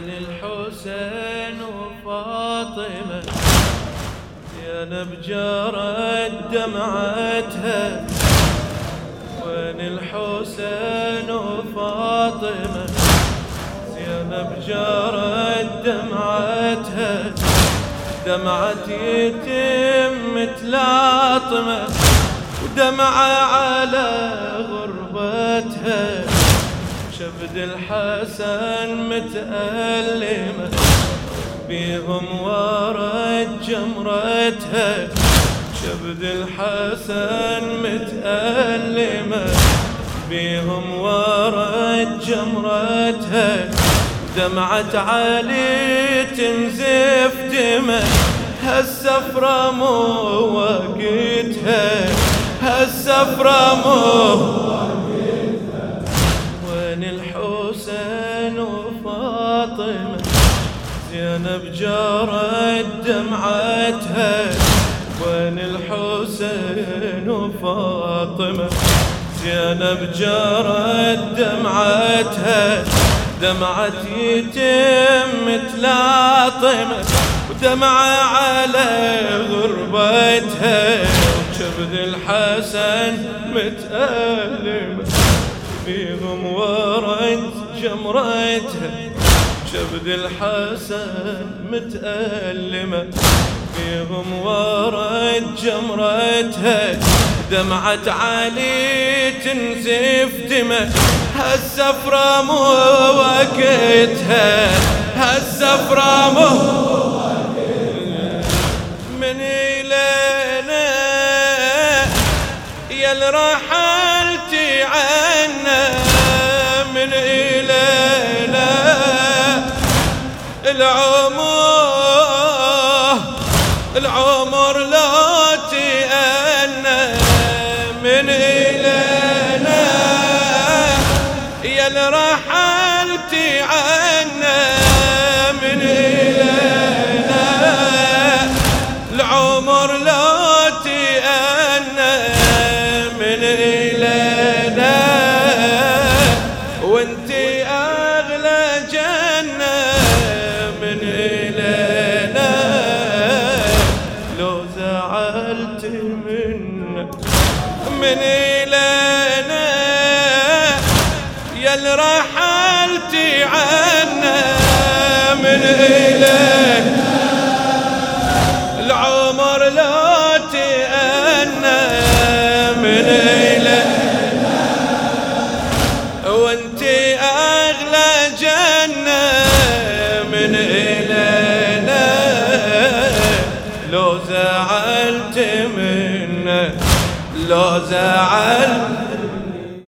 وين الحسين وفاطمة زينب جرت دمعتها. وين الحسين وفاطمة زينب جرت دمعتها. دمعة يتم متلاطمة ودمعة على غربتها. شبد الحسن متألمة بيهم ورد جمرتها. شبد الحسن متألمة بيهم ورد جمرتها. دمعة علي تنزف دمه هالسفرة مو وقتها. هالسفرة مو وقتها. وين الحسين وفاطمة زينب جرت دمعتها. وين الحسين وفاطمة زينب جرت دمعتها. دمعة يتم متلاطمة ودمعة على غربتها. شبد الحسن متألمة بيهم ورد جمرتها. شبد الحسن متألمة بيهم ورد جمرتها. دمعة علي تنزف دمه هالسفرة مو وقتها. هالسفرة مو وقتها. من إلينا يل رحلتي عنا. من إلينا العمر لا تأنى. من إلينا يل رحلتي عنا. من إلينا العمر لا تأنى. من إلينا وانتي أغلى جنة. من إلينا لو زعلت منك. من إلينا يل رحلتي عنا. من إلينا العمر لا تأنى. من إلينا وانتي أغلى جنة. من إلينا لو زعلت منك. لو زعلت